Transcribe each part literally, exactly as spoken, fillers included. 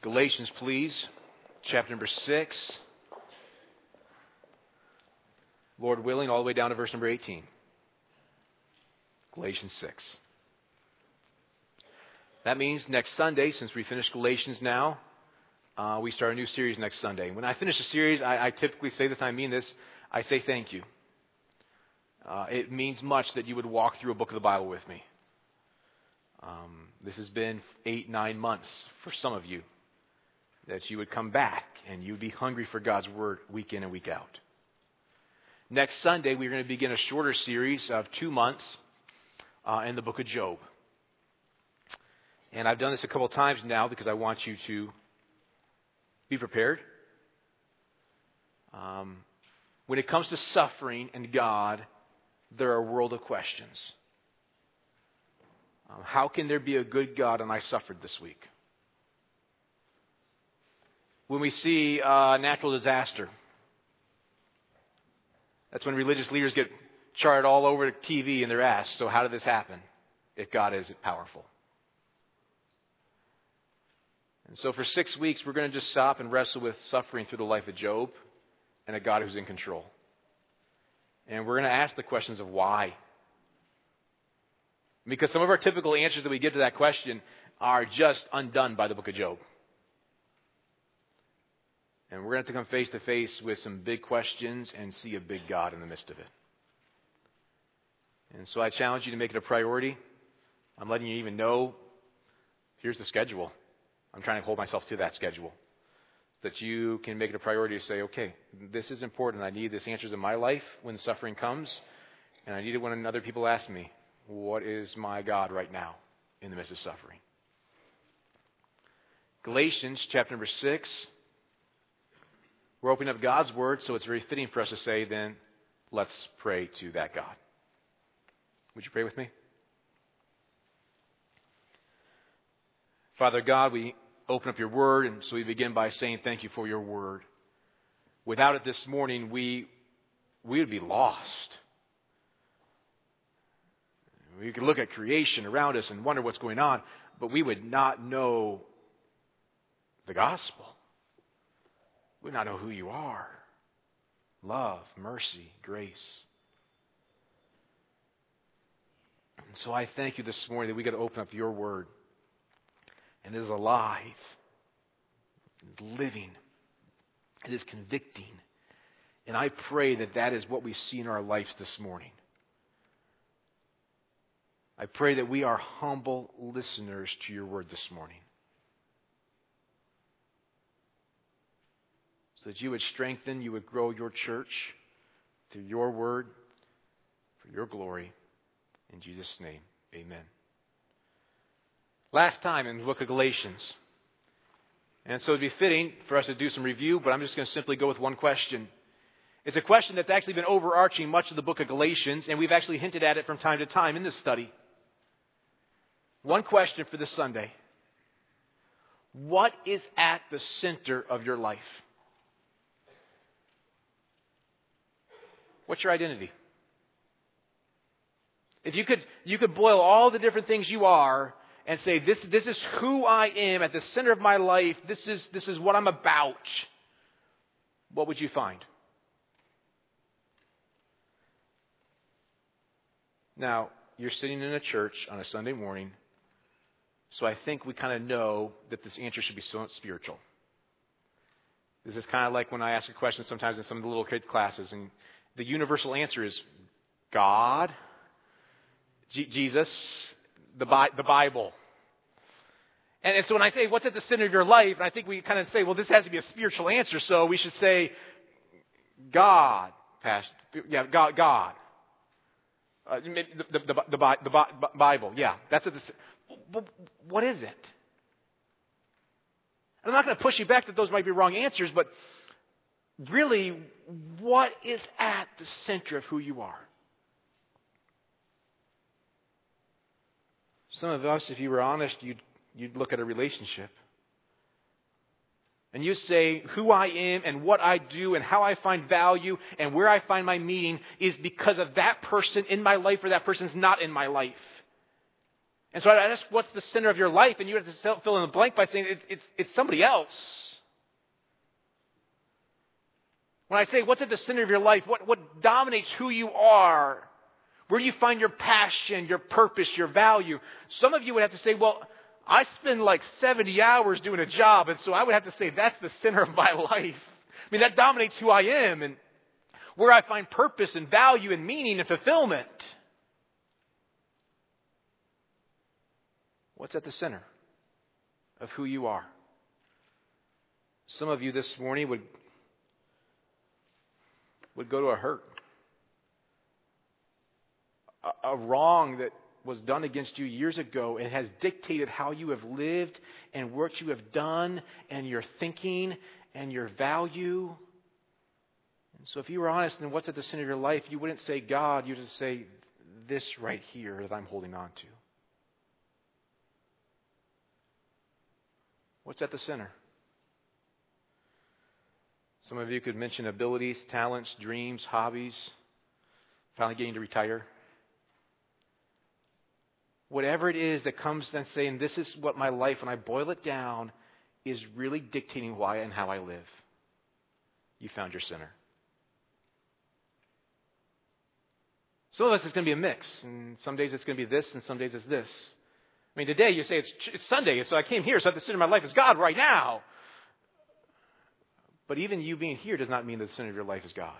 Galatians, please, chapter number six. Lord willing, all the way down to verse number eighteen. Galatians six. That means next Sunday, since we finish Galatians now, uh, we start a new series next Sunday. When I finish a series, I, I typically say this, I mean this, I say thank you. Uh, it means much that you would walk through a book of the Bible with me. Um, this has been eight, nine months for some of you, that you would come back and you would be hungry for God's Word week in and week out. Next Sunday, we're going to begin a shorter series of two months uh, in the book of Job. And I've done this a couple of times now because I want you to be prepared. Um, when it comes to suffering and God, there are a world of questions. Um, how can there be a good God and I suffered this week? When we see a natural disaster, that's when religious leaders get charted all over T V and they're asked, so how did this happen if God is powerful? And so for six weeks, we're going to just stop and wrestle with suffering through the life of Job and a God who's in control. And we're going to ask the questions of why. Because some of our typical answers that we give to that question are just undone by the book of Job. And we're going to have to come face to face with some big questions and see a big God in the midst of it. And so I challenge you to make it a priority. I'm letting you even know, here's the schedule. I'm trying to hold myself to that schedule. So that you can make it a priority to say, okay, this is important. I need this answers in my life when suffering comes. And I need it when other people ask me, what is my God right now in the midst of suffering? Galatians chapter number six. We're opening up God's Word, so it's very fitting for us to say, then, let's pray to that God. Would you pray with me? Father God, we open up your Word, and so we begin by saying thank you for your Word. Without it this morning, we, we would be lost. We could look at creation around us and wonder what's going on, but we would not know the gospel. We would not know who you are. Love, mercy, grace. And so I thank you this morning that we got to open up your Word. And it is alive, living. It is convicting. And I pray that that is what we see in our lives this morning. I pray that we are humble listeners to your Word this morning. So that you would strengthen, you would grow your church through your Word for your glory. In Jesus' name, amen. Last time in the book of Galatians. And so it would be fitting for us to do some review, but I'm just going to simply go with one question. It's a question that's actually been overarching much of the book of Galatians, and we've actually hinted at it from time to time in this study. One question for this Sunday. What is at the center of your life? What's your identity? If you could, you could boil all the different things you are and say, this, this is who I am at the center of my life. This is, this is what I'm about. What would you find? Now, you're sitting in a church on a Sunday morning, so I think we kind of know that this answer should be so spiritual. This is kind of like when I ask a question sometimes in some of the little kid classes, and the universal answer is God, G- Jesus, the, Bi- the Bible. And, and so when I say, what's at the center of your life? And I think we kind of say, well, this has to be a spiritual answer. So we should say, God, Pastor. Yeah, God. God. Uh, the, the, the, the, the Bible. Yeah, that's at the, what is it? I'm not going to push you back that those might be wrong answers, but really, what is at the center of who you are? Some of us, if you were honest, you'd, you'd look at a relationship. And you say, who I am and what I do and how I find value and where I find my meaning is because of that person in my life or that person's not in my life. And so I ask, what's the center of your life? And you have to fill in the blank by saying it's, it's, it's somebody else. When I say, what's at the center of your life? What, what dominates who you are? Where do you find your passion, your purpose, your value? Some of you would have to say, well, I spend like seventy hours doing a job, and so I would have to say that's the center of my life. I mean, that dominates who I am and where I find purpose and value and meaning and fulfillment. What's at the center of who you are? Some of you this morning would, would go to a hurt, a, a wrong that was done against you years ago and has dictated how you have lived and what you have done and your thinking and your value. And so if you were honest in what's at the center of your life, you wouldn't say God, you would just say this right here that I'm holding on to. What's at the center? Some of you could mention abilities, talents, dreams, hobbies, finally getting to retire. Whatever it is that comes then saying, this is what my life, when I boil it down, is really dictating why and how I live. You found your center. Some of us, it's going to be a mix. And some days it's going to be this, and some days it's this. I mean, today you say it's, it's Sunday, so I came here, so at the center of my life is God right now. But even you being here does not mean that the center of your life is God.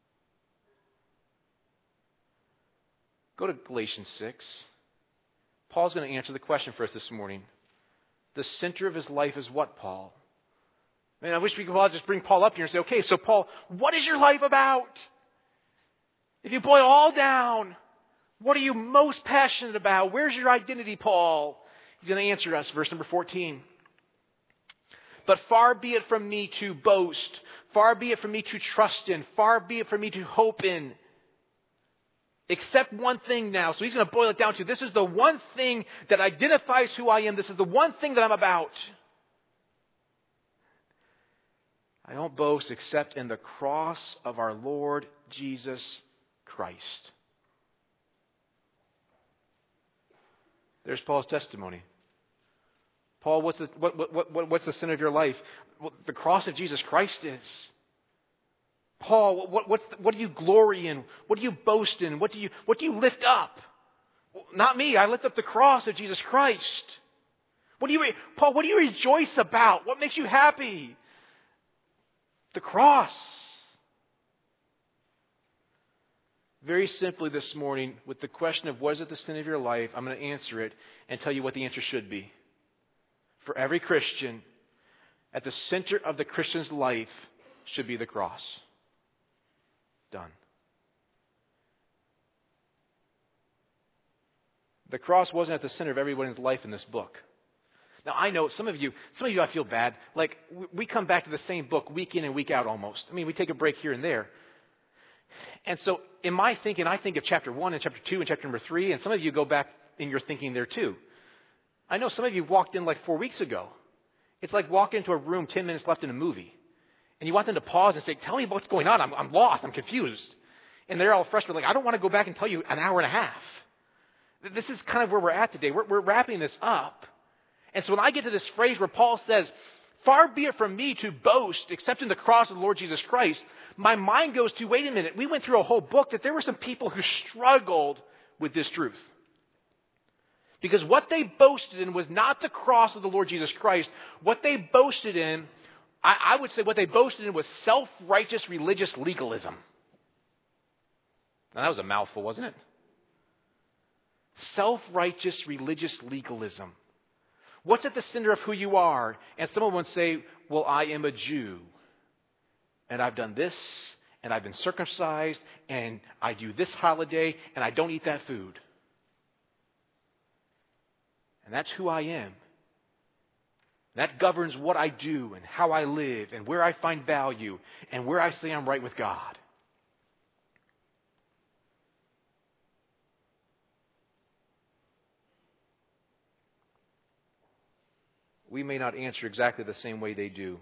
Go to Galatians six. Paul's going to answer the question for us this morning. The center of his life is what, Paul? I mean, I wish we could all just bring Paul up here and say, okay, so Paul, what is your life about? If you boil it all down, what are you most passionate about? Where's your identity, Paul? He's going to answer us, verse number fourteen. But far be it from me to boast, far be it from me to trust in, far be it from me to hope in, except one thing now. So he's going to boil it down to, this is the one thing that identifies who I am. This is the one thing that I'm about. I don't boast except in the cross of our Lord Jesus Christ. There's Paul's testimony. Paul, what's the, what, what, what, what's the center of your life? Well, the cross of Jesus Christ is. Paul, what, what, what do you glory in? What do you boast in? What do you, what do you lift up? Well, not me. I lift up the cross of Jesus Christ. What do you, Paul, what do you rejoice about? What makes you happy? The cross. Very simply this morning, with the question of what is at the center of your life, I'm going to answer it and tell you what the answer should be. For every Christian, at the center of the Christian's life should be the cross. Done. The cross wasn't at the center of everyone's life in this book. Now, I know some of you, some of you I feel bad. Like, we come back to the same book week in and week out almost. I mean, we take a break here and there. And so in my thinking, I think of chapter one and chapter two and chapter number three, and some of you go back in your thinking there too. I know some of you walked in like four weeks ago. It's like walking into a room ten minutes left in a movie. And you want them to pause and say, tell me what's going on. I'm, I'm lost. I'm confused. And they're all frustrated. Like, I don't want to go back and tell you an hour and a half. This is kind of where we're at today. We're, we're wrapping this up. And so when I get to this phrase where Paul says, far be it from me to boast except in the cross of the Lord Jesus Christ, my mind goes to, wait a minute, we went through a whole book that there were some people who struggled with this truth. Because what they boasted in was not the cross of the Lord Jesus Christ. What they boasted in, I, I would say what they boasted in was self-righteous religious legalism. Now that was a mouthful, wasn't it? Self-righteous religious legalism. What's at the center of who you are? And someone would say, well, I am a Jew. And I've done this, and I've been circumcised, and I do this holiday, and I don't eat that food. And that's who I am. That governs what I do and how I live and where I find value and where I say I'm right with God. We may not answer exactly the same way they do.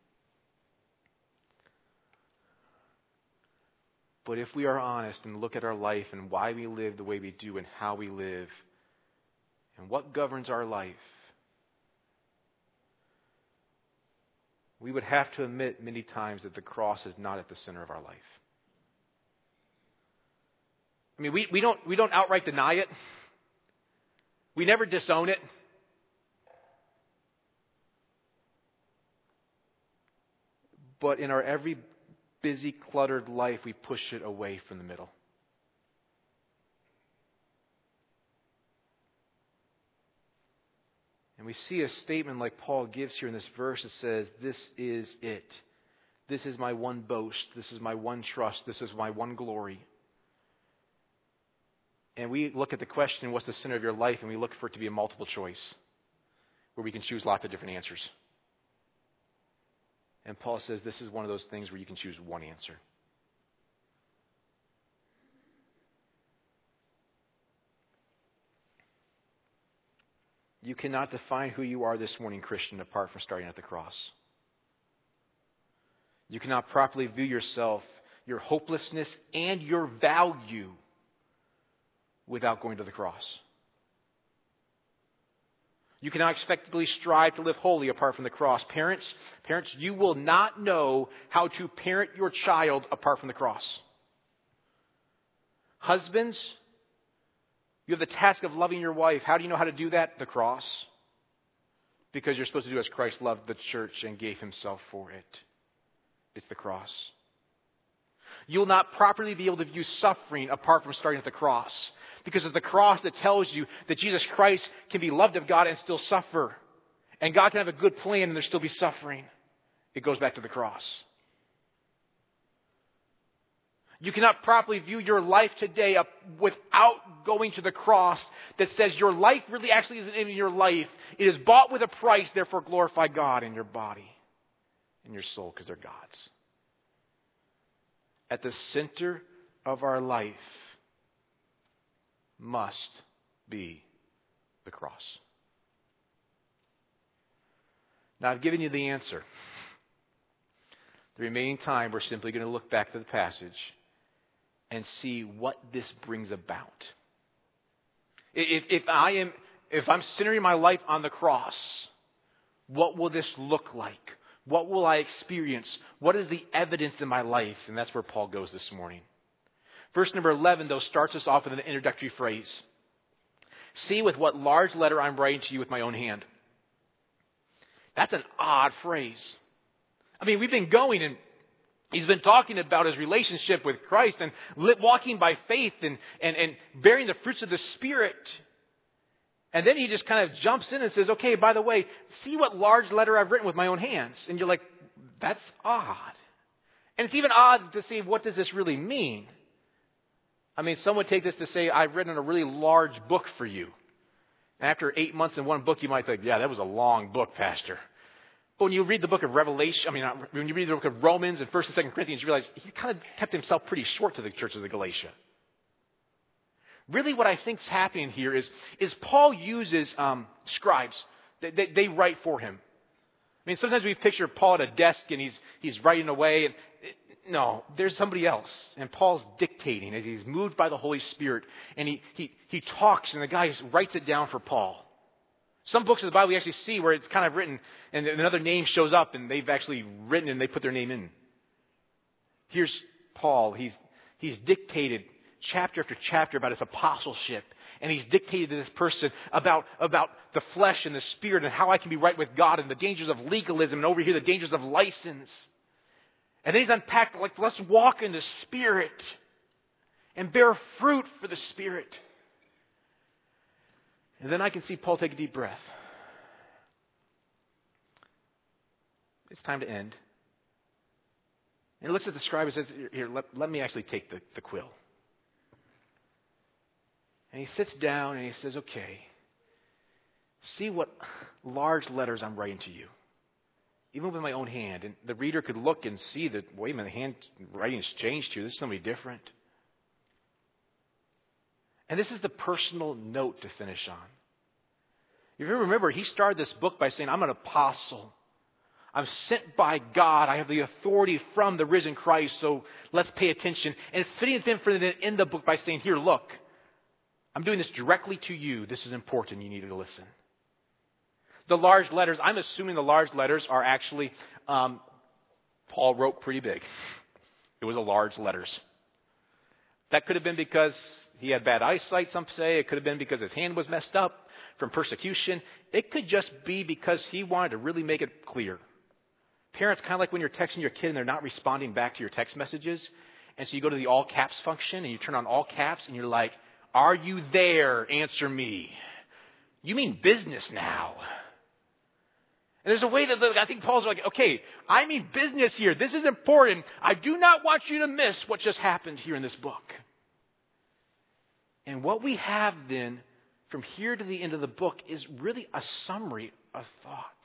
But if we are honest and look at our life and why we live the way we do and how we live, and what governs our life, we would have to admit many times that the cross is not at the center of our life. I mean, we, we don't we don't outright deny it. We never disown it. But in our every busy, cluttered life, we push it away from the middle. And we see a statement like Paul gives here in this verse that says, this is it. This is my one boast. This is my one trust. This is my one glory. And we look at the question, what's the center of your life? And we look for it to be a multiple choice where we can choose lots of different answers. And Paul says this is one of those things where you can choose one answer. You cannot define who you are this morning, Christian, apart from starting at the cross. You cannot properly view yourself, your hopelessness, and your value without going to the cross. You cannot expectantly strive to live holy apart from the cross. Parents, parents, you will not know how to parent your child apart from the cross. Husbands, you have the task of loving your wife. How do you know how to do that? The cross. Because you're supposed to do as Christ loved the church and gave himself for it. It's the cross. You'll not properly be able to view suffering apart from starting at the cross. Because it's the cross that tells you that Jesus Christ can be loved of God and still suffer. And God can have a good plan and there still be suffering. It goes back to the cross. You cannot properly view your life today without going to the cross that says your life really actually isn't even your life. It is bought with a price, therefore glorify God in your body and your soul because they're God's. At the center of our life must be the cross. Now I've given you the answer. The remaining time we're simply going to look back to the passage and see what this brings about. If, if I am, if I'm centering my life on the cross, what will this look like? What will I experience? What is the evidence in my life? And that's where Paul goes this morning. Verse number eleven, though, starts us off with an introductory phrase. See with what large letter I'm writing to you with my own hand. That's an odd phrase. I mean, we've been going and he's been talking about his relationship with Christ and walking by faith and, and, and bearing the fruits of the Spirit. And then he just kind of jumps in and says, okay, by the way, see what large letter I've written with my own hands. And you're like, that's odd. And it's even odd to say, what does this really mean? I mean, some would take this to say, I've written a really large book for you. And after eight months in one book, you might think, yeah, that was a long book, Pastor. But when you read the book of Revelation, I mean, when you read the book of Romans and First and Second Corinthians, you realize he kind of kept himself pretty short to the church of the Galatia. Really what I think is happening here is, is Paul uses um, scribes. They, they, they write for him. I mean, sometimes we picture Paul at a desk and he's he's writing away. And no, there's somebody else. And Paul's dictating as he's moved by the Holy Spirit. And he, he, he talks and the guy writes it down for Paul. Some books of the Bible we actually see where it's kind of written and another name shows up and they've actually written and they put their name in. Here's Paul. He's he's dictated chapter after chapter about his apostleship. And he's dictated to this person about, about the flesh and the spirit and how I can be right with God and the dangers of legalism and over here the dangers of license. And then he's unpacked, like, let's walk in the Spirit and bear fruit for the Spirit. And then I can see Paul take a deep breath. It's time to end. And he looks at the scribe and says, here, let, let me actually take the, the quill. And he sits down and he says, okay, see what large letters I'm writing to you. Even with my own hand. And the reader could look and see that, wait a minute, the handwriting has changed here. This is somebody different. And this is the personal note to finish on. If you remember, he started this book by saying, I'm an apostle. I'm sent by God. I have the authority from the risen Christ, so let's pay attention. And it's fitting then for the end of the book by saying, here, look, I'm doing this directly to you. This is important. You need to listen. The large letters, I'm assuming the large letters are actually, um, Paul wrote pretty big. It was a large letters. That could have been because he had bad eyesight, some say. It could have been because his hand was messed up from persecution. It could just be because he wanted to really make it clear. Parents, kind of like when you're texting your kid and they're not responding back to your text messages. And so you go to the all caps function and you turn on all caps and you're like, are you there? Answer me. You mean business now. And there's a way that I think Paul's like, okay, I mean business here. This is important. I do not want you to miss what just happened here in this book. And what we have then from here to the end of the book is really a summary of thought.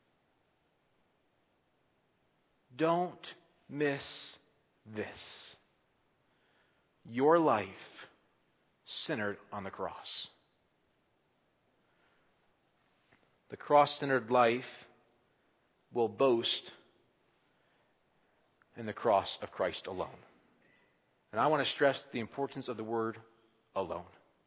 Don't miss this. Your life centered on the cross. The cross-centered life will boast in the cross of Christ alone. And I want to stress the importance of the word alone.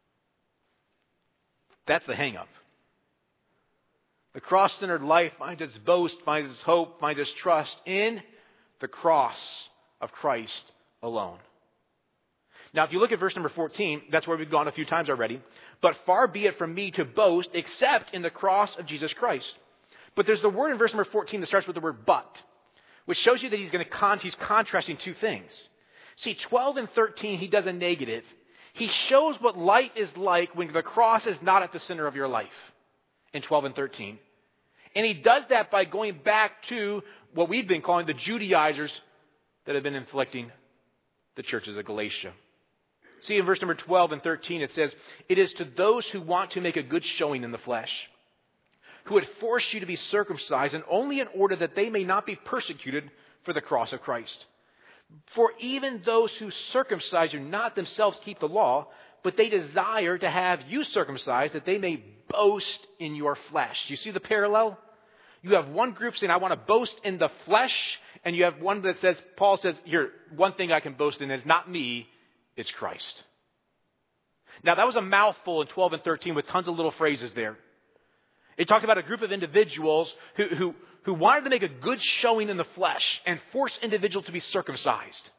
That's the hang-up. The cross-centered life finds its boast, finds its hope, finds its trust in the cross of Christ alone. Now, if you look at verse number fourteen, that's where we've gone a few times already. But far be it from me to boast except in the cross of Jesus Christ. But there's the word in verse number fourteen that starts with the word but, which shows you that he's going to con- he's contrasting two things. See, twelve and thirteen, he does a negative. He shows what life is like when the cross is not at the center of your life in twelve and thirteen. And he does that by going back to what we've been calling the Judaizers that have been inflicting the churches of Galatia. See, in verse number twelve and thirteen, it says, it is to those who want to make a good showing in the flesh, who would force you to be circumcised, and only in order that they may not be persecuted for the cross of Christ. For even those who circumcise do not themselves keep the law, but they desire to have you circumcised, that they may boast in your flesh. You see the parallel? You have one group saying, I want to boast in the flesh, and you have one that says, Paul says, here, one thing I can boast in is not me, it's Christ. Now, that was a mouthful in twelve and thirteen with tons of little phrases there. It talked about a group of individuals who, who, who wanted to make a good showing in the flesh and force individuals to be circumcised.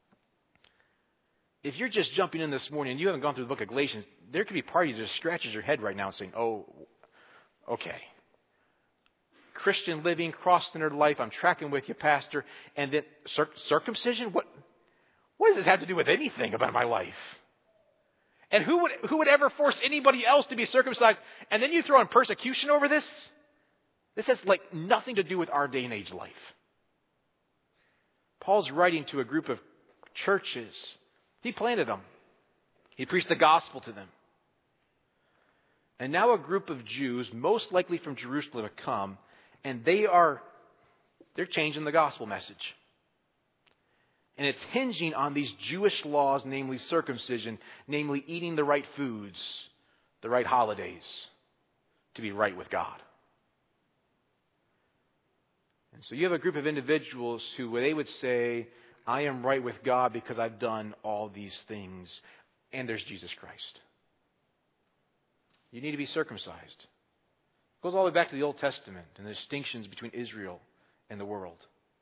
If you're just jumping in this morning and you haven't gone through the book of Galatians, there could be a party that just scratches your head right now and saying, oh, okay. Christian living, cross-centered life, I'm tracking with you, Pastor. And then cir- circumcision? What, what does this have to do with anything about my life? And who would who would ever force anybody else to be circumcised? And then you throw in persecution over this? This has like nothing to do with our day and age life. Paul's writing to a group of churches. He planted them. He preached the gospel to them. And now a group of Jews, most likely from Jerusalem, have come, and they are they're changing the gospel message. And it's hinging on these Jewish laws, namely circumcision, namely eating the right foods, the right holidays, to be right with God. And so you have a group of individuals who they would say, I am right with God because I've done all these things. And there's Jesus Christ. You need to be circumcised. It goes all the way back to the Old Testament and the distinctions between Israel and the world.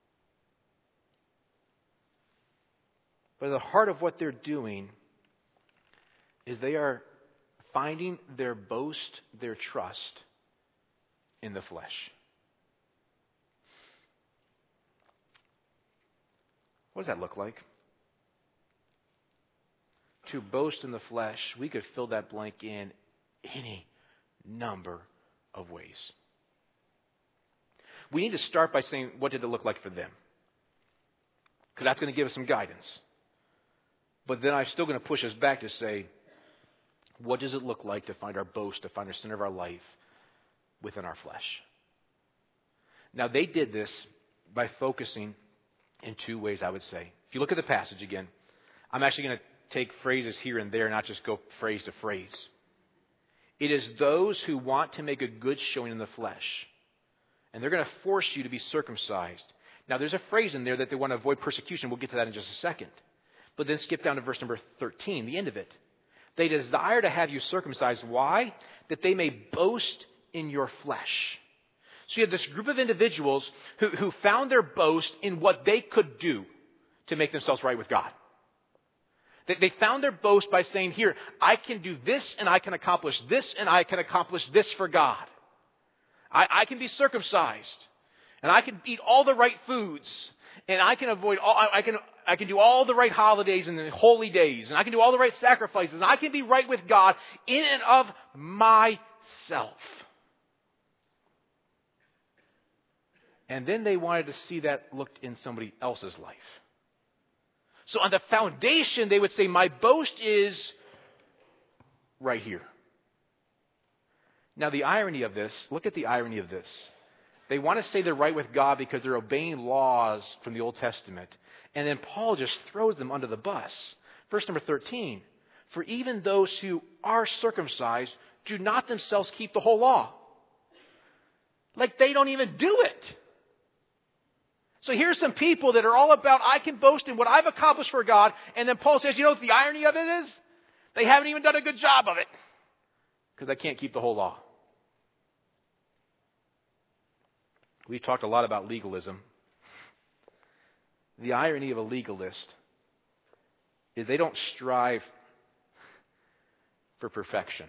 But at the heart of what they're doing is they are finding their boast, their trust in the flesh. What does that look like? To boast in the flesh, we could fill that blank in any number of ways. We need to start by saying, what did it look like for them? Because that's going to give us some guidance. But then I'm still going to push us back to say, what does it look like to find our boast, to find the center of our life within our flesh? Now, they did this by focusing in two ways, I would say. If you look at the passage again, I'm actually going to take phrases here and there, not just go phrase to phrase. It is those who want to make a good showing in the flesh, and they're going to force you to be circumcised. Now, there's a phrase in there that they want to avoid persecution. We'll get to that in just a second. But then skip down to verse number thirteen, the end of it. They desire to have you circumcised. Why? That they may boast in your flesh. So you have this group of individuals who, who found their boast in what they could do to make themselves right with God. They, they found their boast by saying, here, I can do this and I can accomplish this and I can accomplish this for God. I, I can be circumcised and I can eat all the right foods and I can avoid all, I, I can I can do all the right holidays and the holy days and I can do all the right sacrifices and I can be right with God in and of myself. And then they wanted to see that looked in somebody else's life. So on the foundation, they would say, my boast is right here. Now the irony of this, look at the irony of this. They want to say they're right with God because they're obeying laws from the Old Testament. And then Paul just throws them under the bus. Verse number thirteen. For even those who are circumcised do not themselves keep the whole law. Like they don't even do it. So here's some people that are all about, I can boast in what I've accomplished for God. And then Paul says, you know what the irony of it is? They haven't even done a good job of it. Because they can't keep the whole law. We've talked a lot about legalism. The irony of a legalist is they don't strive for perfection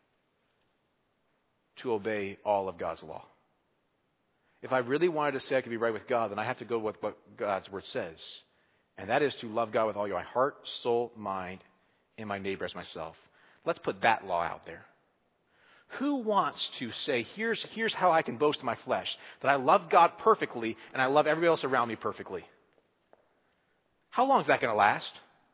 to obey all of God's law. If I really wanted to say I could be right with God, then I have to go with what God's Word says. And that is to love God with all your heart, soul, mind, and my neighbor as myself. Let's put that law out there. Who wants to say, here's, here's how I can boast in my flesh, that I love God perfectly and I love everybody else around me perfectly? How long is that going to last?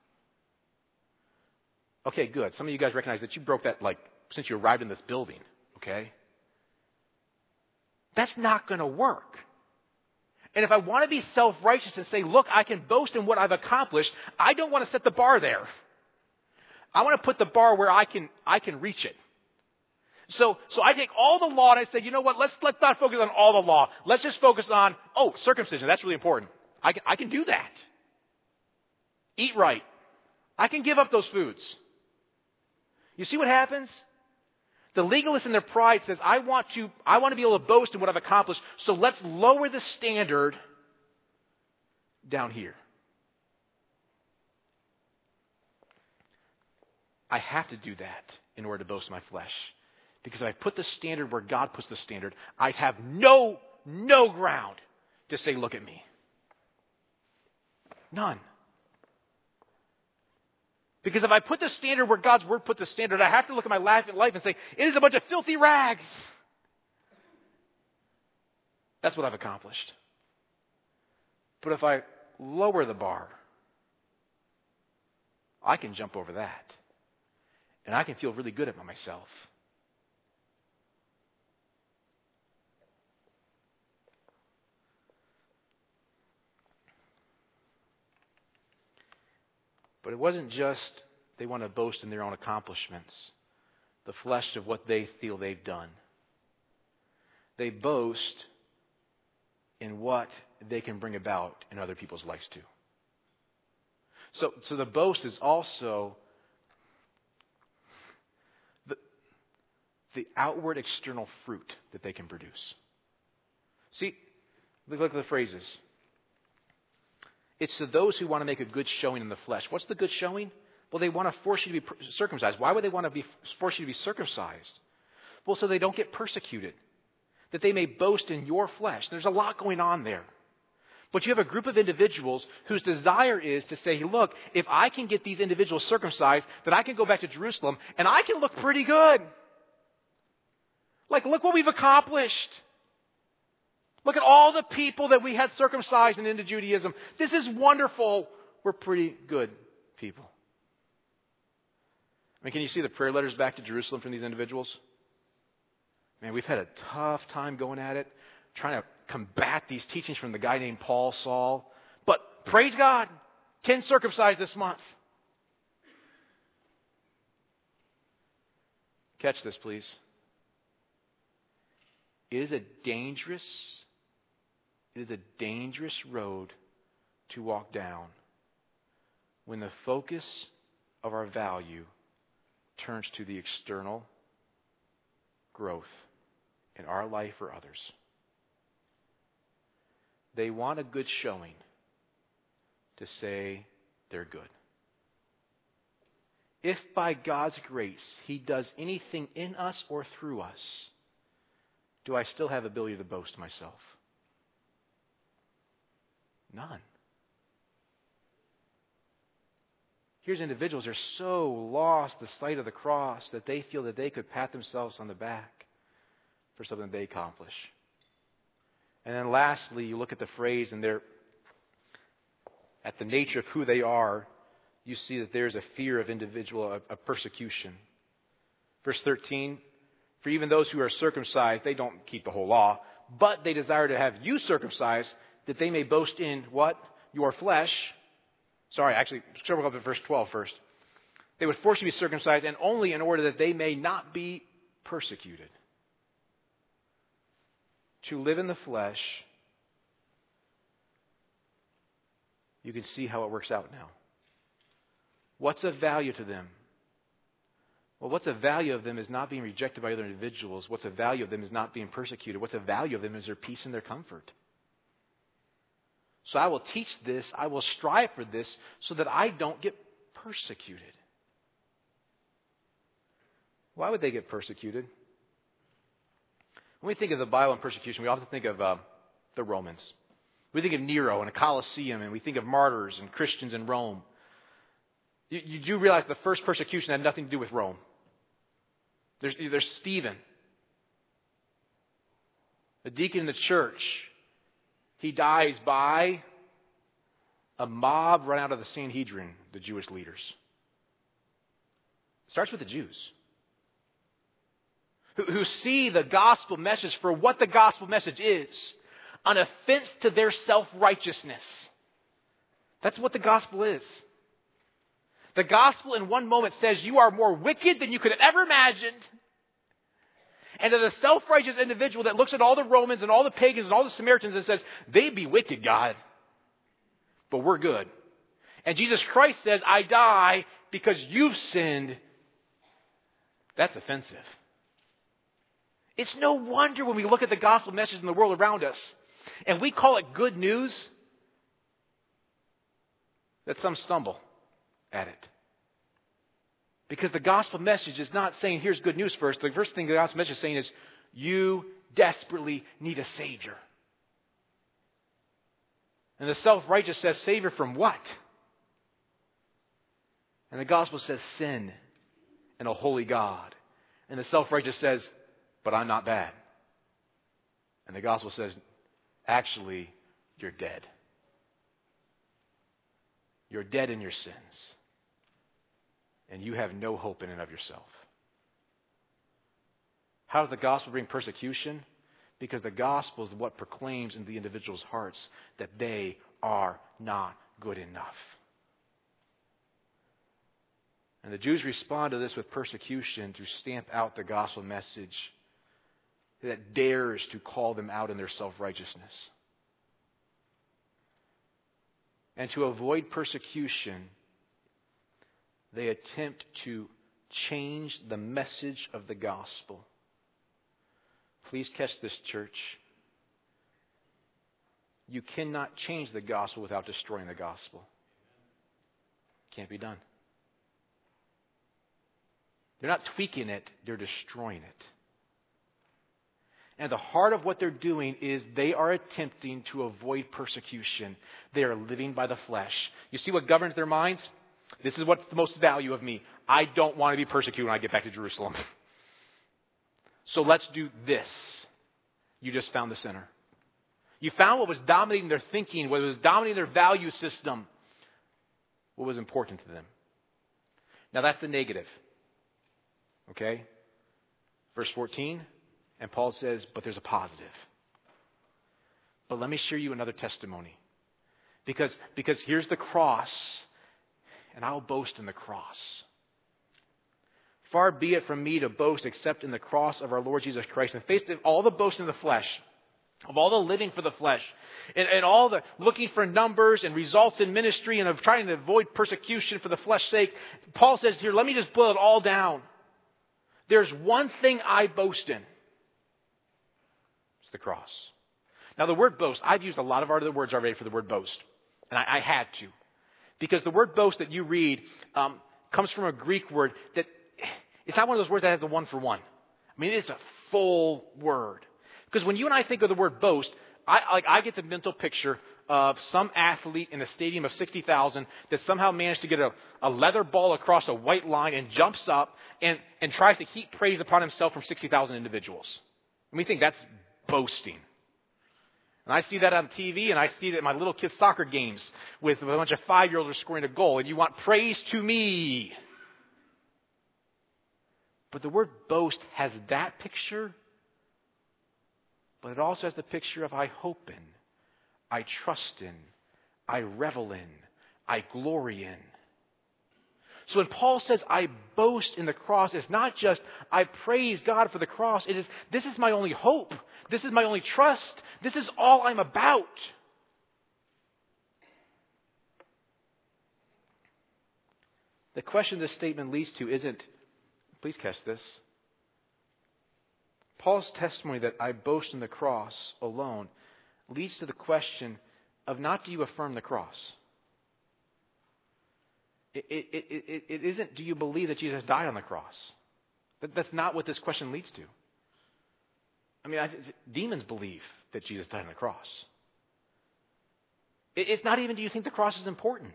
Okay, good. Some of you guys recognize that you broke that like since you arrived in this building, okay? That's not going to work. And if I want to be self-righteous and say, look, I can boast in what I've accomplished, I don't want to set the bar there. I want to put the bar where I can I can reach it. So so I take all the law and I say, you know what, let's let's not focus on all the law. Let's just focus on, oh, circumcision, that's really important. I can, I can do that. Eat right. I can give up those foods. You see what happens? The legalist in their pride says, I want to, I want to be able to boast in what I've accomplished, so let's lower the standard down here. I have to do that in order to boast in my flesh. Because if I put the standard where God puts the standard, I have no, no ground to say, look at me. None. Because if I put the standard where God's Word put the standard, I have to look at my life and say, it is a bunch of filthy rags. That's what I've accomplished. But if I lower the bar, I can jump over that. And I can feel really good about myself. But it wasn't just they want to boast in their own accomplishments, the flesh of what they feel they've done. They boast in what they can bring about in other people's lives too. So, so the boast is also the, the outward external fruit that they can produce. See, look at the phrases. It's to those who want to make a good showing in the flesh. What's the good showing? Well, they want to force you to be circumcised. Why would they want to be force you to be circumcised? Well, so they don't get persecuted. That they may boast in your flesh. There's a lot going on there. But you have a group of individuals whose desire is to say, look, if I can get these individuals circumcised, then I can go back to Jerusalem and I can look pretty good. Like, look what we've accomplished. Look at all the people that we had circumcised and into Judaism. This is wonderful. We're pretty good people. I mean, can you see the prayer letters back to Jerusalem from these individuals? Man, we've had a tough time going at it, trying to combat these teachings from the guy named Paul Saul. But praise God, ten circumcised this month. Catch this, please. It is a dangerous It is a dangerous road to walk down when the focus of our value turns to the external growth in our life or others. They want a good showing to say they're good. If by God's grace He does anything in us or through us, do I still have ability to boast myself? None. Here's individuals who are so lost the sight of the cross that they feel that they could pat themselves on the back for something they accomplish. And then lastly, you look at the phrase and they're at the nature of who they are, you see that there's a fear of individual, of, of persecution. Verse thirteen, for even those who are circumcised, they don't keep the whole law, but they desire to have you circumcised, that they may boast in what? Your flesh. Sorry, actually, circle up at verse twelve first. They would force you to be circumcised, and only in order that they may not be persecuted. To live in the flesh, you can see how it works out now. What's of value to them? Well, what's of value of them is not being rejected by other individuals. What's of value of them is not being persecuted. What's of value of them is their peace and their comfort. So I will teach this, I will strive for this, so that I don't get persecuted. Why would they get persecuted? When we think of the Bible and persecution, we often think of uh, the Romans. We think of Nero and a Colosseum, and we think of martyrs and Christians in Rome. You, you do realize the first persecution had nothing to do with Rome. There's, there's Stephen, a deacon in the church. He dies by a mob run out of the Sanhedrin, the Jewish leaders. It starts with the Jews, who, who see the gospel message for what the gospel message is, an offense to their self-righteousness. That's what the gospel is. The gospel in one moment says you are more wicked than you could have ever imagined. And to the self-righteous individual that looks at all the Romans and all the pagans and all the Samaritans and says, they be wicked, God, but we're good. And Jesus Christ says, I die because you've sinned. That's offensive. It's no wonder when we look at the gospel message in the world around us and we call it good news that some stumble at it. Because the gospel message is not saying, here's good news first. The first thing the gospel message is saying is, you desperately need a Savior. And the self-righteous says, Savior from what? And the gospel says, sin and a holy God. And the self-righteous says, but I'm not bad. And the gospel says, actually, you're dead. You're dead in your sins. And you have no hope in and of yourself. How does the gospel bring persecution? Because the gospel is what proclaims in the individual's hearts that they are not good enough. And the Jews respond to this with persecution to stamp out the gospel message that dares to call them out in their self-righteousness. And to avoid persecution, they attempt to change the message of the gospel. Please catch this, church. You cannot change the gospel without destroying the gospel. Can't be done. They're not tweaking it, they're destroying it. And the heart of what they're doing is they are attempting to avoid persecution. They are living by the flesh. You see what governs their minds? This is what's the most value of me. I don't want to be persecuted when I get back to Jerusalem. So let's do this. You just found the center. You found what was dominating their thinking, what was dominating their value system, what was important to them. Now that's the negative. Okay? Verse fourteen, and Paul says, but there's a positive. But let me share you another testimony. Because, because here's the cross, and I'll boast in the cross. Far be it from me to boast except in the cross of our Lord Jesus Christ. And face all the boasting of the flesh, of all the living for the flesh, and, and all the looking for numbers and results in ministry and of trying to avoid persecution for the flesh's sake. Paul says here, let me just boil it all down. there's one thing I boast in. It's the cross. Now the word boast, I've used a lot of other words already for the word boast. And I, I had to. Because the word boast that you read um, comes from a Greek word that, it's not one of those words that has a one for one. I mean, it's a full word. Because when you and I think of the word boast, I, like, I get the mental picture of some athlete in a stadium of sixty thousand that somehow managed to get a, a leather ball across a white line and jumps up and, and tries to heap praise upon himself from sixty thousand individuals. And we think that's boasting. And I see that on T V, and I see that in my little kids' soccer games with a bunch of five-year-olds scoring a goal, and you want praise to me. But the word boast has that picture, but it also has the picture of I hope in, I trust in, I revel in, I glory in. So when Paul says I boast in the cross, it's not just I praise God for the cross. It is, this is my only hope. This is my only trust. This is all I'm about. The question this statement leads to isn't, please catch this, Paul's testimony that I boast in the cross alone leads to the question of not do you affirm the cross. It, it, it, it, it isn't do you believe that Jesus died on the cross. That, that's not what this question leads to. I mean, I, demons believe that Jesus died on the cross. It, it's not even do you think the cross is important.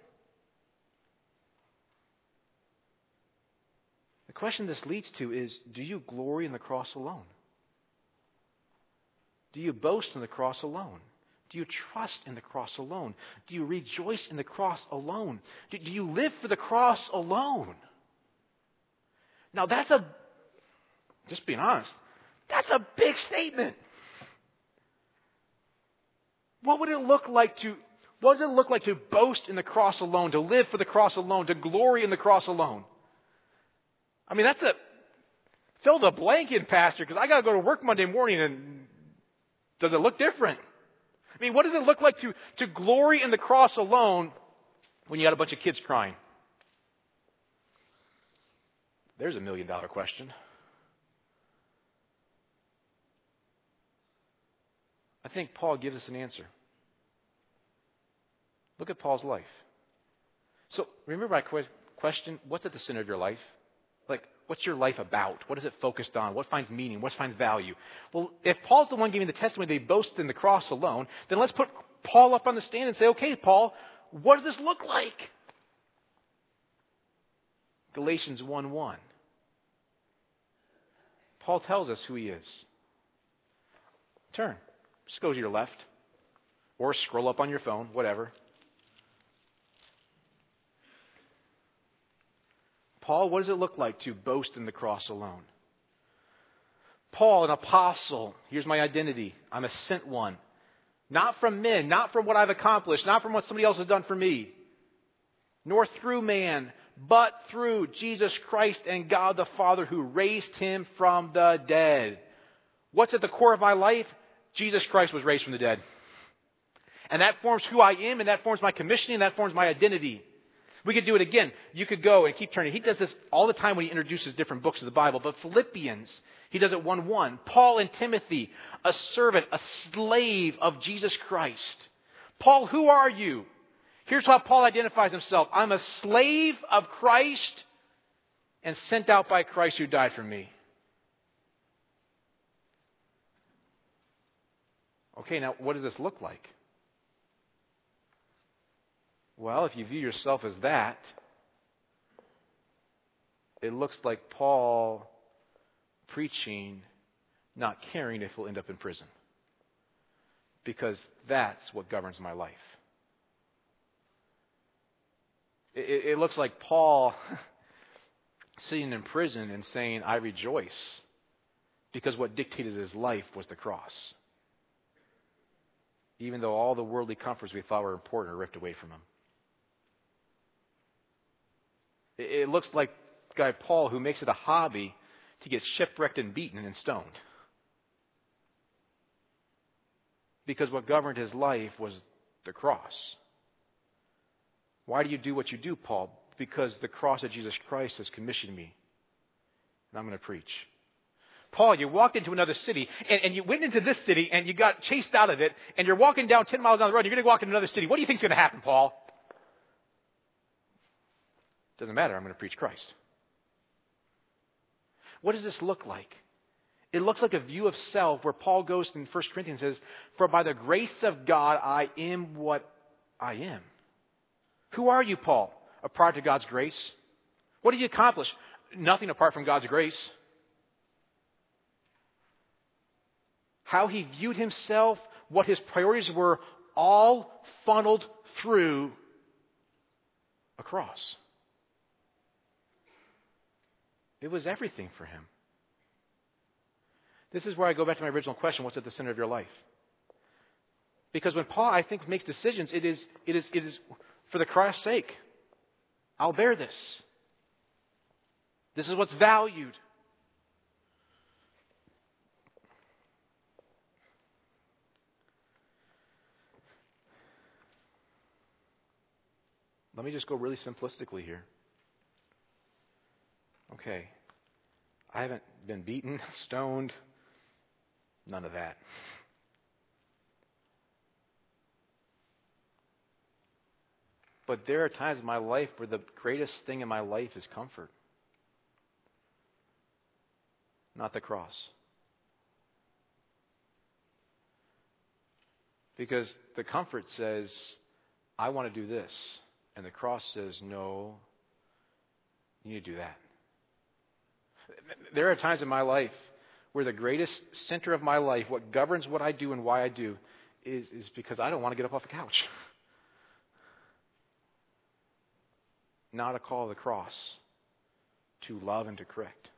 The question this leads to is, do you glory in the cross alone? Do you boast in the cross alone? Do you trust in the cross alone? Do you rejoice in the cross alone? Do, do you live for the cross alone? Now that's a, just being honest, that's a big statement. What would it look like to, what does it look like to boast in the cross alone, to live for the cross alone, to glory in the cross alone? I mean, that's a, fill the blank in, Pastor, because I got to go to work Monday morning, and does it look different? I mean, what does it look like to, to glory in the cross alone when you got a bunch of kids crying? There's a million dollar question. I think Paul gives us an answer. Look at Paul's life. So remember my question, what's at the center of your life? Like, what's your life about? What is it focused on? What finds meaning? What finds value? Well, if Paul's the one giving the testimony they boast in the cross alone, then let's put Paul up on the stand and say, okay, Paul, what does this look like? Galatians one one. Paul tells us who he is. Turn. Just go to your left. Or scroll up on your phone, whatever. Paul, what does it look like to boast in the cross alone? Paul, an apostle. Here's my identity. I'm a sent one. Not from men, not from what I've accomplished, not from what somebody else has done for me, nor through man, but through Jesus Christ and God the Father who raised him from the dead. What's at the core of my life? Jesus Christ was raised from the dead. And that forms who I am, and that forms my commissioning, and that forms my identity. We could do it again. You could go and keep turning. He does this all the time when he introduces different books of the Bible. But Philippians, he does it one one. Paul and Timothy, a servant, a slave of Jesus Christ. Paul, who are you? Here's how Paul identifies himself. I'm a slave of Christ and sent out by Christ who died for me. Okay, now what does this look like? Well, if you view yourself as that, it looks like Paul preaching, not caring if he'll end up in prison. Because that's what governs my life. It, it looks like Paul sitting in prison and saying, I rejoice, because what dictated his life was the cross. Even though all the worldly comforts we thought were important are ripped away from him. It looks like guy Paul who makes it a hobby to get shipwrecked and beaten and stoned. Because what governed his life was the cross. Why do you do what you do, Paul? Because the cross of Jesus Christ has commissioned me. And I'm going to preach. Paul, you walked into another city, and, and you went into this city, and you got chased out of it, and you're walking down ten miles down the road, and you're going to walk into another city. What do you think is going to happen, Paul? Doesn't matter. I'm going to preach Christ. What does this look like? It looks like a view of self where Paul goes in First Corinthians and says, for by the grace of God, I am what I am. Who are you, Paul? A product of God's grace? What did you accomplish? Nothing apart from God's grace. How he viewed himself, what his priorities were, all funneled through a cross. It was everything for him. This is where I go back to my original question, what's at the center of your life? Because when Paul, I think, makes decisions, it is, it is, it is for the Christ's sake. I'll bear this. This is what's valued. Let me just go really simplistically here. Okay. I haven't been beaten, stoned, none of that. But there are times in my life where the greatest thing in my life is comfort, not the cross. Because the comfort says, I want to do this. And the cross says, no, you need to do that. There are times in my life where the greatest center of my life, what governs what I do and why I do, is, is because I don't want to get up off the couch. Not a call of the cross to love and to correct.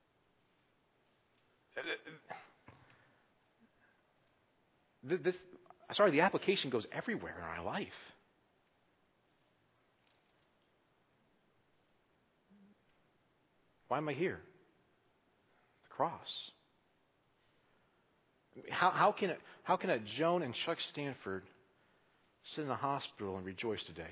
This, sorry, the application goes everywhere in our life. Why am I here? The cross. How, how can a, how can a Joan and Chuck Stanford sit in a hospital and rejoice today?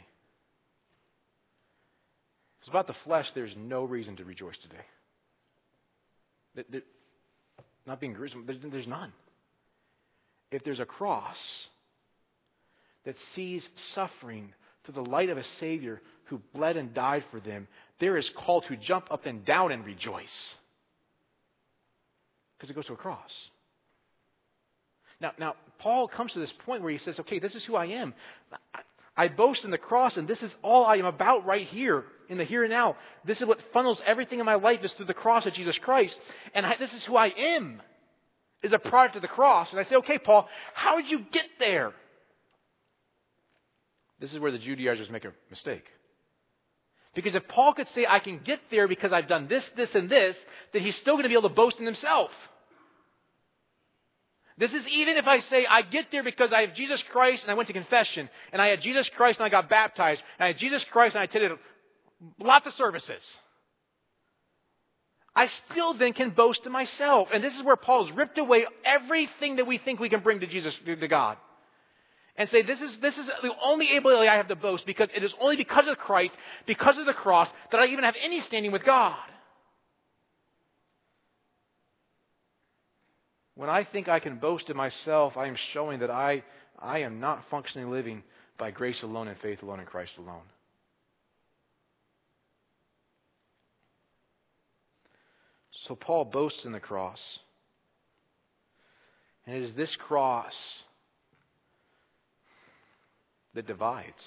If it's about the flesh, there's no reason to rejoice today. There, there, not being gruesome, there's, there's none. If there's a cross that sees suffering through the light of a Savior who bled and died for them, there is call to jump up and down and rejoice. Because it goes to a cross. Now, now, Paul comes to this point where he says, okay, this is who I am. I, I boast in the cross, and this is all I am about right here, in the here and now. This is what funnels everything in my life is through the cross of Jesus Christ. And I, this is who I am, is a product of the cross. And I say, okay, Paul, how did you get there? This is where the Judaizers make a mistake. Because if Paul could say, I can get there because I've done this, this, and this, then he's still going to be able to boast in himself. This is even if I say, I get there because I have Jesus Christ and I went to confession, and I had Jesus Christ and I got baptized, and I had Jesus Christ and I attended lots of services. I still then can boast in myself. And this is where Paul's ripped away everything that we think we can bring to Jesus, to God. And say, this is this is the only ability I have to boast, because it is only because of Christ, because of the cross, that I even have any standing with God. When I think I can boast in myself, I am showing that I, I am not functioning living by grace alone and faith alone in Christ alone. So Paul boasts in the cross. And it is this cross that divides.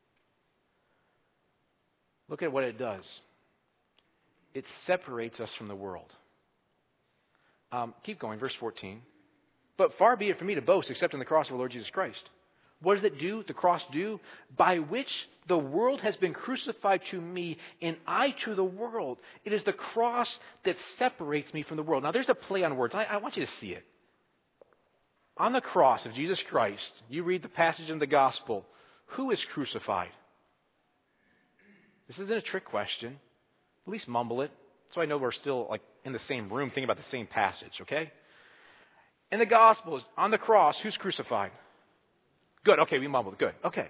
Look at what it does. It separates us from the world. Um, keep going, verse fourteen. But far be it from me to boast except in the cross of our Lord Jesus Christ. What does it do, the cross do? By which the world has been crucified to me, and I to the world. It is the cross that separates me from the world. Now there's a play on words. I, I want you to see it. On the cross of Jesus Christ, you read the passage in the gospel. Who is crucified? This isn't a trick question. At least mumble it, so I know we're still like in the same room thinking about the same passage, okay? In the Gospels, on the cross, who's crucified? Good, okay, we mumbled. Good, okay.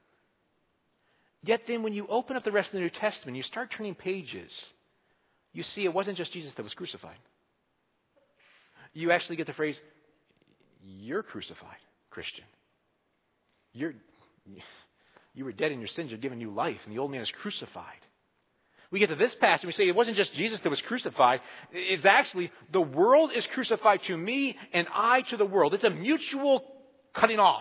Yet then when you open up the rest of the New Testament, you start turning pages, you see it wasn't just Jesus that was crucified. you actually get the phrase, you're crucified, Christian. You're, you were dead in your sins, you're given new life, and the old man is crucified. We get to this passage and we say it wasn't just Jesus that was crucified. It's actually the world is crucified to me and I to the world. It's a mutual cutting off.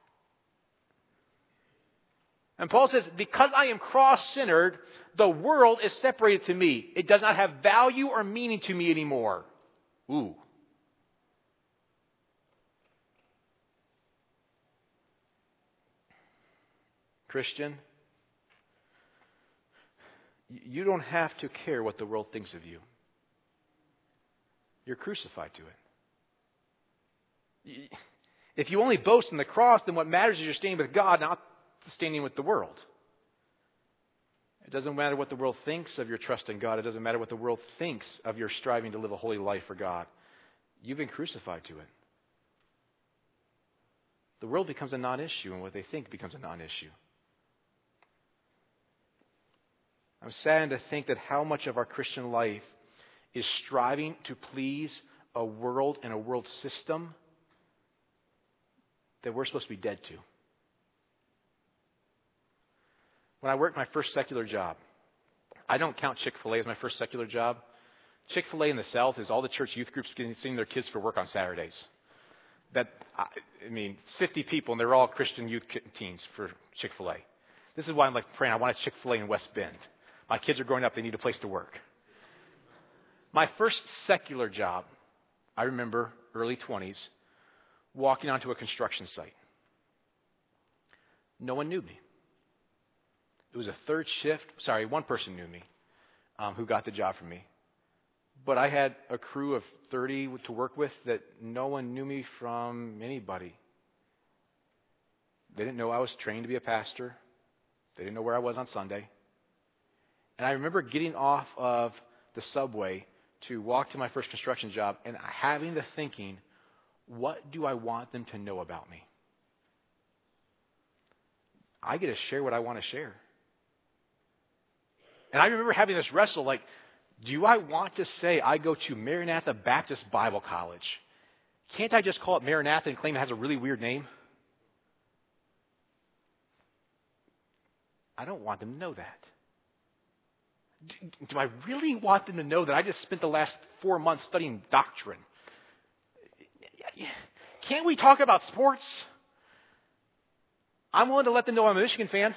And Paul says, because I am cross-centered, the world is separated to me. It does not have value or meaning to me anymore. Ooh. Christian, you don't have to care what the world thinks of you. You're crucified to it. If you only boast in the cross, then what matters is you're standing with God, not standing with the world. It doesn't matter what the world thinks of your trust in God. It doesn't matter what the world thinks of your striving to live a holy life for God. You've been crucified to it. The world becomes a non-issue, and what they think becomes a non-issue. I'm saddened to think that how much of our Christian life is striving to please a world and a world system that we're supposed to be dead to. When I worked my first secular job, I don't count Chick-fil-A as my first secular job. Chick-fil-A in the South is all the church youth groups getting sending their kids for work on Saturdays. That I mean, fifty people, and they're all Christian youth teens for Chick-fil-A. This is why I'm like praying. I want a Chick-fil-A in West Bend. My kids are growing up; they need a place to work. My first secular job, I remember early twenties, walking onto a construction site. No one knew me. It was a third shift. Sorry, one person knew me um, who got the job from me. But I had a crew of thirty to work with that no one knew me from anybody. They didn't know I was trained to be a pastor. They didn't know where I was on Sunday. And I remember getting off of the subway to walk to my first construction job and having the thinking, what do I want them to know about me? I get to share what I want to share. And I remember having this wrestle, like, do I want to say I go to Maranatha Baptist Bible College? Can't I just call it Maranatha and claim it has a really weird name? I don't want them to know that. Do, do I really want them to know that I just spent the last four months studying doctrine? Can't we talk about sports? I'm willing to let them know I'm a Michigan fan.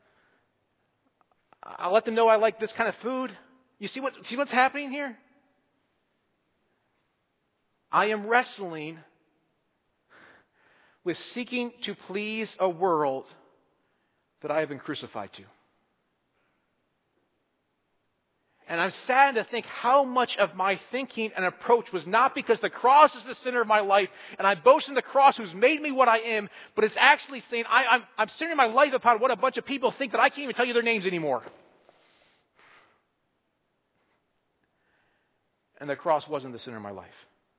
I'll let them know I like this kind of food. You see what see what's happening here? I am wrestling with seeking to please a world that I have been crucified to. And I'm sad to think how much of my thinking and approach was not because the cross is the center of my life and I boast in the cross who's made me what I am, but it's actually saying I, I'm, I'm centering my life upon what a bunch of people think that I can't even tell you their names anymore. And the cross wasn't the center of my life.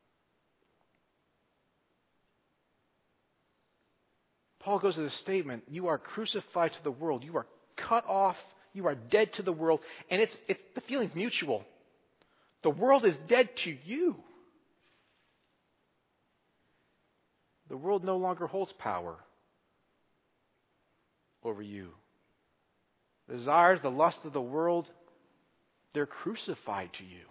Paul goes to the statement, you are crucified to the world. You are cut off. You are dead to the world. And it's, it's the feeling's mutual. The world is dead to you. The world no longer holds power over you. The desires, the lust of the world, they're crucified to you.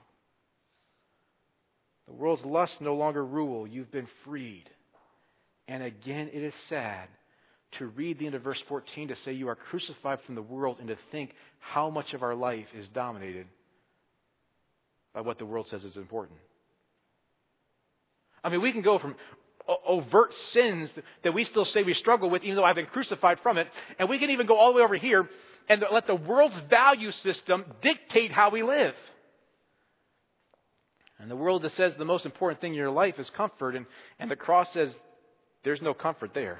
The world's lusts no longer rule. You've been freed. And again, it is sad to read the end of verse fourteen to say you are crucified from the world and to think how much of our life is dominated by what the world says is important. I mean, we can go from overt sins that we still say we struggle with, even though I've been crucified from it, and we can even go all the way over here and let the world's value system dictate how we live. And the world that says the most important thing in your life is comfort, and, and the cross says there's no comfort there.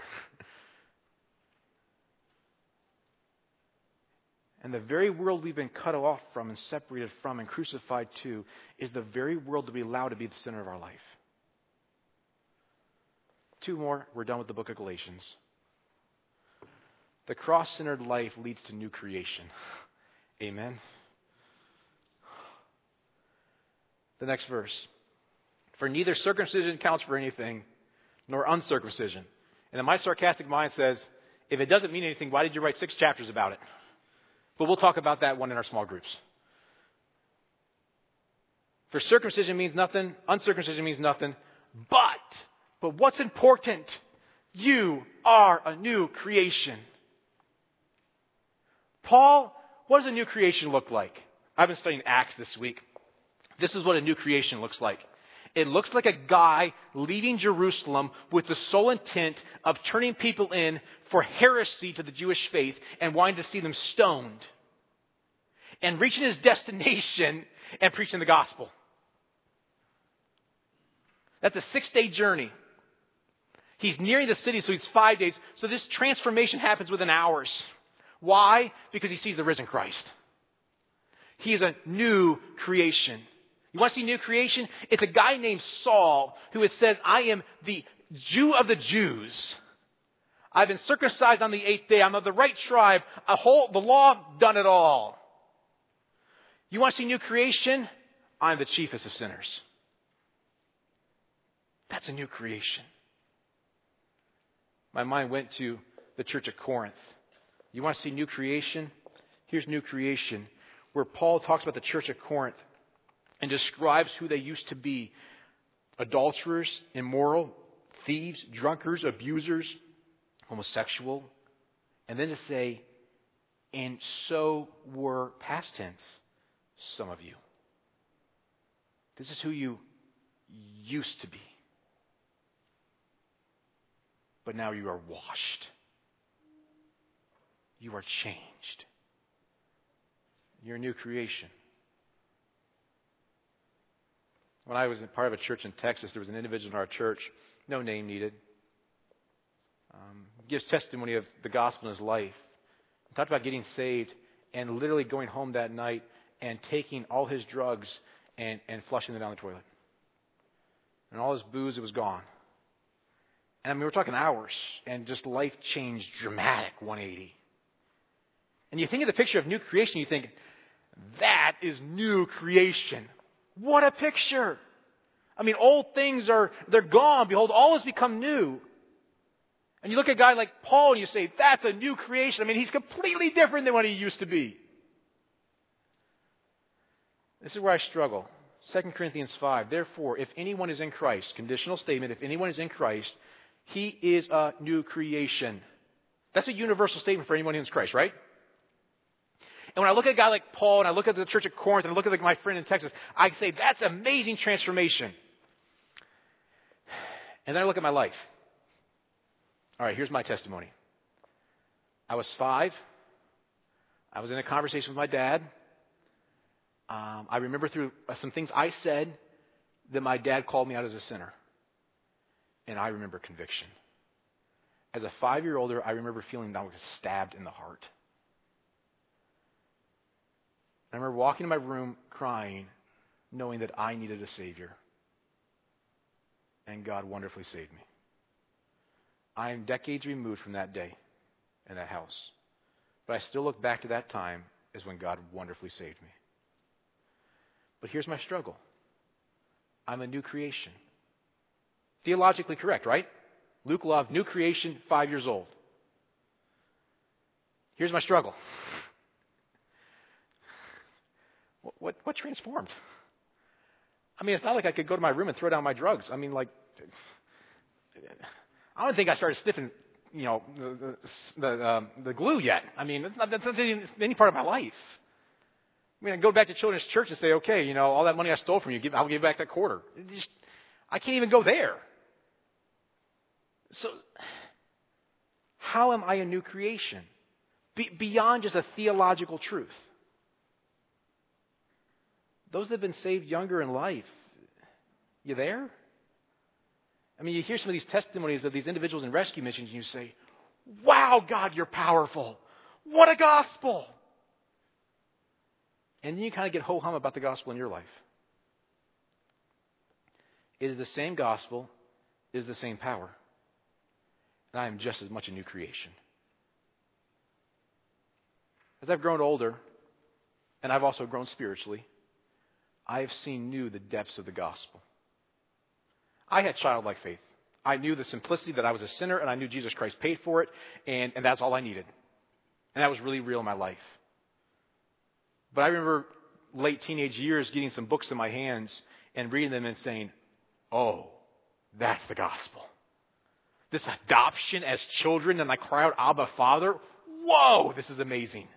And the very world we've been cut off from and separated from and crucified to is the very world that we allow to be the center of our life. Two more, we're done with the book of Galatians. The cross-centered life leads to new creation. Amen. The next verse, For neither circumcision counts for anything, nor uncircumcision. And then my sarcastic mind says, if it doesn't mean anything, why did you write six chapters about it? But we'll talk about that one in our small groups. For circumcision means nothing, uncircumcision means nothing, but, but what's important? You are a new creation. Paul, what does a new creation look like? I've been studying Acts this week. This is what a new creation looks like. It looks like a guy leaving Jerusalem with the sole intent of turning people in for heresy to the Jewish faith and wanting to see them stoned. And reaching his destination and preaching the gospel. That's a six-day journey. He's nearing the city, so he's five days. So this transformation happens within hours. Why? Because he sees the risen Christ. He is a new creation. You want to see new creation? It's a guy named Saul who it says, I am the Jew of the Jews. I've been circumcised on the eighth day. I'm of the right tribe. A whole, the law, done it all. You want to see new creation? I'm the chiefest of sinners. That's a new creation. My mind went to the church of Corinth. You want to see new creation? Here's new creation, where Paul talks about the church of Corinth and describes who they used to be. Adulterers, immoral, thieves, drunkards, abusers, homosexual. And then to say, and so were, past tense, some of you. This is who you used to be. But now you are washed. You are changed. You're a new creation. When I was in part of a church in Texas, there was an individual in our church, no name needed, um, gives testimony of the gospel in his life. He talked about getting saved and literally going home that night and taking all his drugs and, and flushing them down the toilet. And all his booze, it was gone. And I mean, we're talking hours, and just life changed dramatic one eighty. And you think of the picture of new creation, you think, that is new creation. What a picture. I mean, old things are, they're gone. Behold, all has become new. And you look at a guy like Paul and you say, that's a new creation. I mean, he's completely different than what he used to be. This is where I struggle. Second Corinthians five, therefore, if anyone is in Christ, conditional statement, if anyone is in Christ, he is a new creation. That's a universal statement for anyone who's in Christ, right? And when I look at a guy like Paul, and I look at the church at Corinth, and I look at like my friend in Texas, I say, that's amazing transformation. And then I look at my life. All right, here's my testimony. I was five. I was in a conversation with my dad. Um, I remember through some things I said that my dad called me out as a sinner. And I remember conviction. As a five-year-older, I remember feeling that I was stabbed in the heart. I remember walking in my room crying, knowing that I needed a Savior. And God wonderfully saved me. I am decades removed from that day and that house. But I still look back to that time as when God wonderfully saved me. But here's my struggle. I'm a new creation. Theologically correct, right? Luke Love, new creation, five years old. Here's my struggle. What, what, what transformed? I mean, it's not like I could go to my room and throw down my drugs. I mean, like, I don't think I started sniffing, you know, the the, um, the glue yet. I mean, that's not, that's not any part of my life. I mean, I go back to children's church and say, okay, you know, all that money I stole from you, give, I'll give you back that quarter. Just, I can't even go there. So, how am I a new creation? Be, beyond just a theological truth. Those that have been saved younger in life, you there? I mean, you hear some of these testimonies of these individuals in rescue missions, and you say, wow, God, you're powerful. What a gospel. And then you kind of get ho-hum about the gospel in your life. It is the same gospel, it is the same power. And I am just as much a new creation. As I've grown older, and I've also grown spiritually, I have seen new the depths of the gospel. I had childlike faith. I knew the simplicity that I was a sinner, and I knew Jesus Christ paid for it, and, and that's all I needed. And that was really real in my life. But I remember late teenage years getting some books in my hands and reading them and saying, oh, that's the gospel. This adoption as children, and I cry out, Abba, Father. Whoa, this is amazing.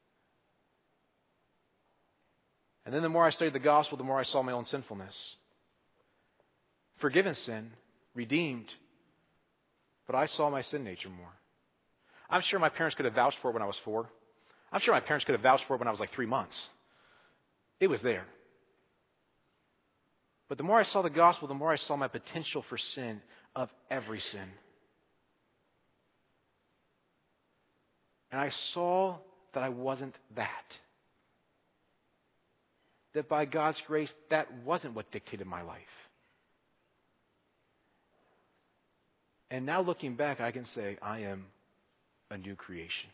And then the more I studied the gospel, the more I saw my own sinfulness. Forgiven sin, redeemed, but I saw my sin nature more. I'm sure my parents could have vouched for it when I was four. I'm sure my parents could have vouched for it when I was like three months. It was there. But the more I saw the gospel, the more I saw my potential for sin, of every sin. And I saw that I wasn't that. That by God's grace, that wasn't what dictated my life. And now looking back, I can say I am a new creation.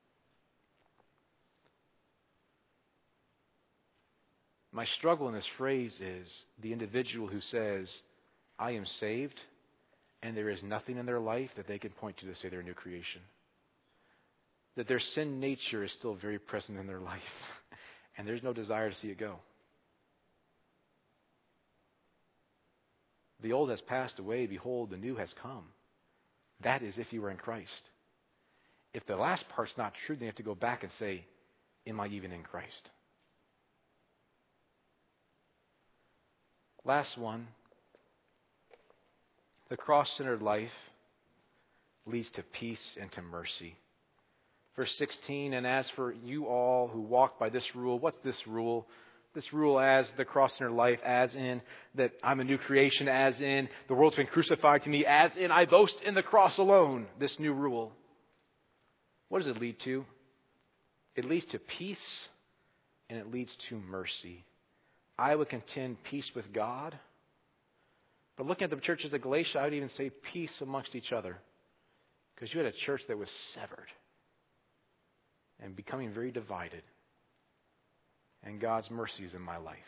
My struggle in this phrase is the individual who says, I am saved, and there is nothing in their life that they can point to to say they're a new creation. That their sin nature is still very present in their life, and there's no desire to see it go. The old has passed away, behold, the new has come. That is if you were in Christ. If the last part's not true, then you have to go back and say, am I even in Christ? Last one. The cross-centered life leads to peace and to mercy. Verse sixteen, and as for you all who walk by this rule, what's this rule? This rule as the cross-centered life, as in that I'm a new creation, as in the world's been crucified to me, as in I boast in the cross alone, this new rule. What does it lead to? It leads to peace and it leads to mercy. I would contend peace with God. But looking at the churches of Galatia, I would even say peace amongst each other. Because you had a church that was severed and becoming very divided. And God's mercy is in my life.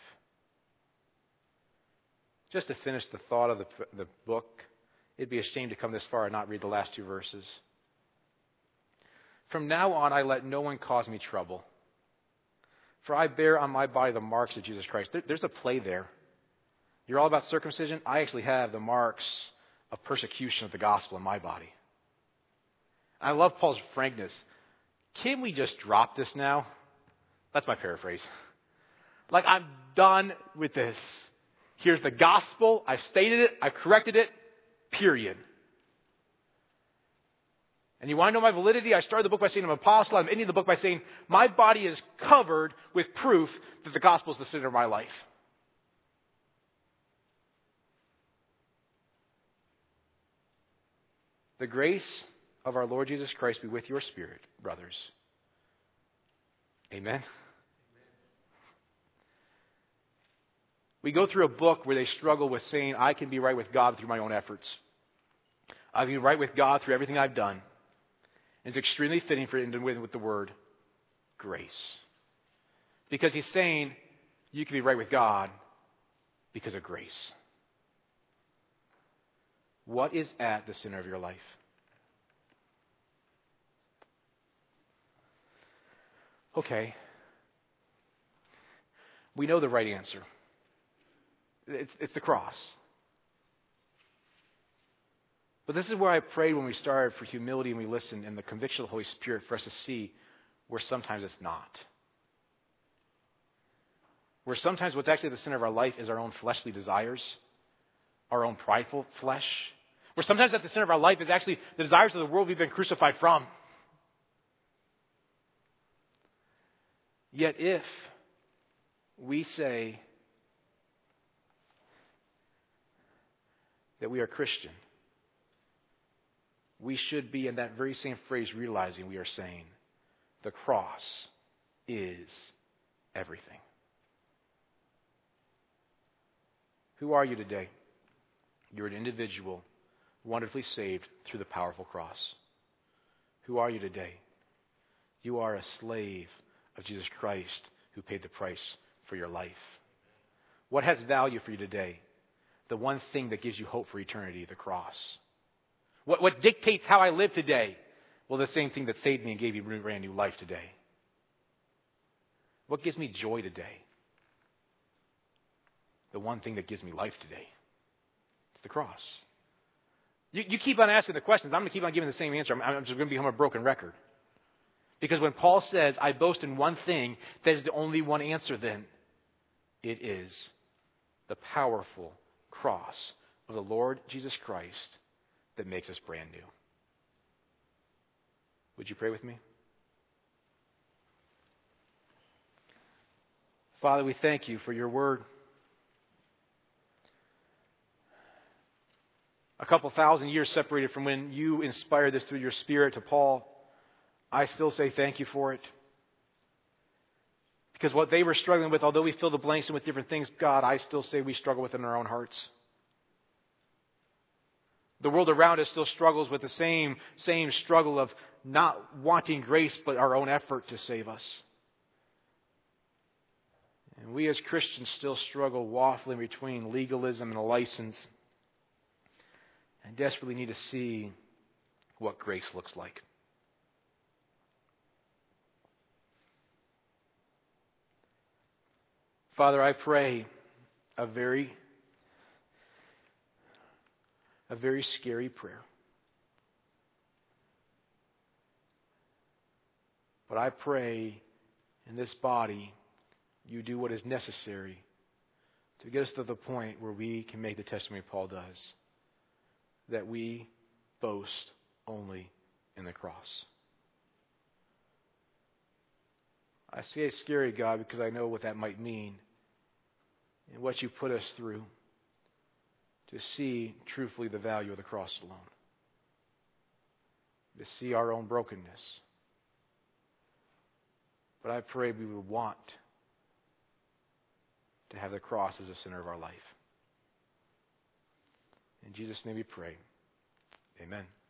Just to finish the thought of the, the book, it'd be a shame to come this far and not read the last two verses. From now on, I let no one cause me trouble. For I bear on my body the marks of Jesus Christ. There, there's a play there. You're all about circumcision. I actually have the marks of persecution of the gospel in my body. I love Paul's frankness. Can we just drop this now? That's my paraphrase. Like, I'm done with this. Here's the gospel. I've stated it. I've corrected it. Period. And you want to know my validity? I started the book by saying I'm an apostle. I'm ending the book by saying my body is covered with proof that the gospel is the center of my life. The grace of our Lord Jesus Christ be with your spirit, brothers. Amen. We go through a book where they struggle with saying, I can be right with God through my own efforts. I can be right with God through everything I've done. And it's extremely fitting for it to end with the word grace. Because he's saying you can be right with God because of grace. What is at the center of your life? Okay. We know the right answer. It's, it's the cross. But this is where I prayed when we started for humility and we listened and the conviction of the Holy Spirit for us to see where sometimes it's not. Where sometimes what's actually at the center of our life is our own fleshly desires, our own prideful flesh. Where sometimes at the center of our life is actually the desires of the world we've been crucified from. Yet if we say that we are Christian, we should be in that very same phrase realizing we are saying the cross is everything. Who are you today? You're an individual wonderfully saved through the powerful cross. Who are you today? You are a slave of Jesus Christ who paid the price for your life. What has value for you today? the one thing that gives you hope for eternity, the cross. What, what dictates how I live today? Well, the same thing that saved me and gave me brand new life today. What gives me joy today? The one thing that gives me life today. It's the cross. You, you keep on asking the questions. I'm going to keep on giving the same answer. I'm, I'm just going to become a broken record. Because when Paul says, I boast in one thing, that is the only one answer then. It is the powerful cross of the Lord Jesus Christ that makes us brand new. Would you pray with me? Father, we thank you for your word. A couple thousand years separated from when you inspired this through your Spirit to Paul, I still say thank you for it. Because what they were struggling with, although we fill the blanks in with different things, God, I still say we struggle with it in our own hearts. The world around us still struggles with the same, same struggle of not wanting grace, but our own effort to save us. And we as Christians still struggle waffling between legalism and a license, and desperately need to see what grace looks like. Father, I pray a very, a very scary prayer. But I pray in this body, you do what is necessary to get us to the point where we can make the testimony Paul does, that we boast only in the cross. I say it's scary, God, because I know what that might mean and what you put us through to see truthfully the value of the cross alone, to see our own brokenness. But I pray we would want to have the cross as the center of our life. In Jesus' name we pray. Amen.